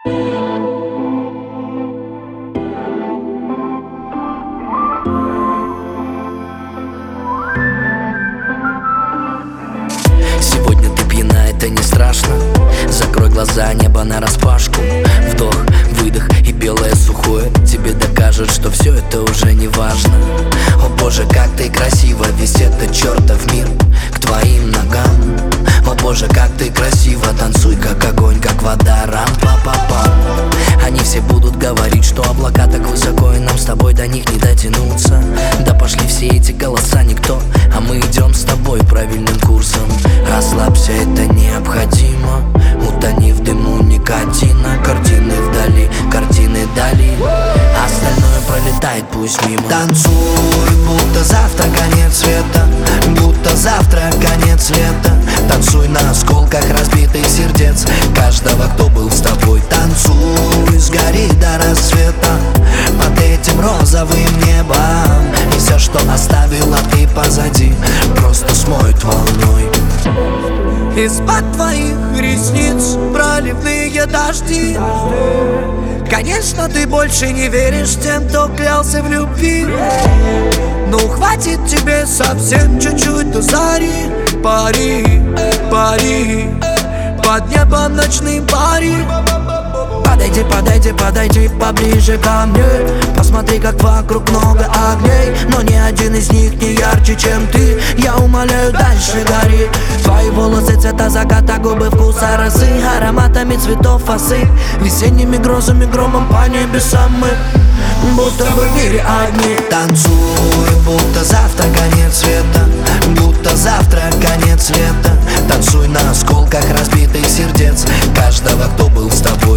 Сегодня ты пьяна, это не страшно. Закрой глаза, небо нараспашку. Вдох, выдох и белое сухое тебе докажет, что все это уже не важно. О боже, как ты красива, весь этот чертов мир к твоим ногам. О боже, как ты красиво, танцуй как огонь, как вода, рам-па-па-пам. Они все будут говорить, что облака так высоко, и нам с тобой до них не дотянуться. Да пошли все эти голоса, никто, а мы идем с тобой правильным курсом. Расслабься, это необходимо, утони в дыму никотина. Картины вдали, картины дали, остальное пролетает пусть мимо. Танцуй, будто завтра конец света, будто завтра конец лета. Танцуй на осколках разбитых сердец каждого, кто был с тобой. Танцуй, сгори до рассвета под этим розовым небом. И все, что оставила ты позади, просто смоет волной. Из-под твоих ресниц проливные дожди. Конечно, ты больше не веришь тем, кто клялся в любви. Ну хватит тебе совсем чуть-чуть до зари. Пари, пари, под небом ночным пари. Подойди, подойди, подойди поближе ко мне. Посмотри, как вокруг много огней, но ни один из них не ярче, чем ты. Я умоляю, дальше гори. Твои волосы цвета заката, губы вкуса росы, ароматами цветов осыпь, весенними грозами, громом по небесам мы будто бы в мире одни. Танцуй, будто завтра конец света, будто завтра конец лета. Танцуй на осколках разбитых сердец каждого, кто был с тобой.